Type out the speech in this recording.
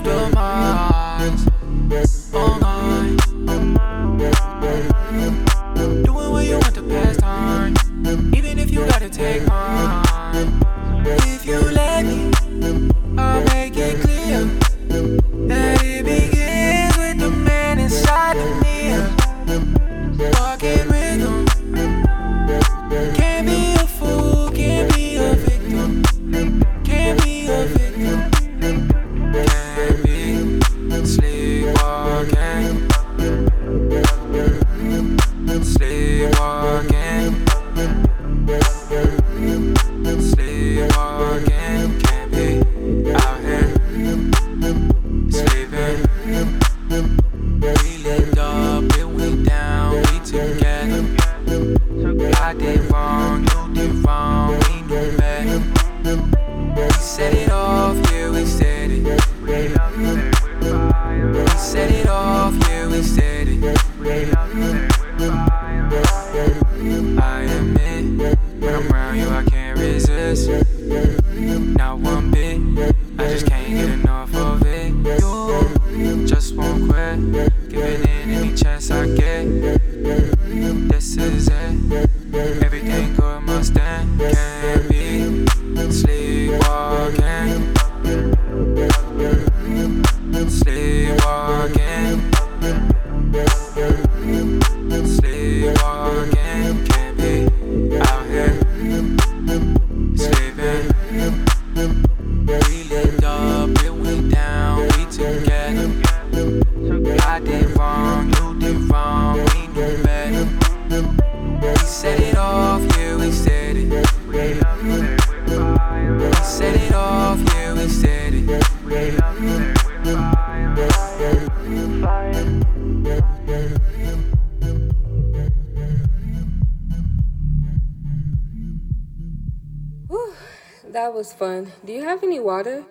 demise. Oh my. Doing what you want to pass time, even if you gotta take mine. If you let me, I'll make it clear that it begins with the man inside of me. Walking rhythm. Can't be a fool, can't be a victim. Can't be a victim. Can't be sleepwalking. Sleepwalking. Sleepwalking. Can't be out here sleeping. We lit up and we down, we together. I did wrong, you did wrong, we knew better. We set it off, yeah, we said it. We set it off, yeah, we said it. I admit, when I'm around you, I can't resist. Not one bit, I just can't get enough of it. You just won't quit, giving in any chance I get. This is it, everything good must stand. Can't be sleepwalking. Sleepwalking. Sleepwalking. Can't be out here sleeping. We lit up and we down, we together. I did wrong, you did wrong, we knew better. We set it off, yeah, we said it. We set it off, yeah, we said it. Whew, that was fun. Do you have any water?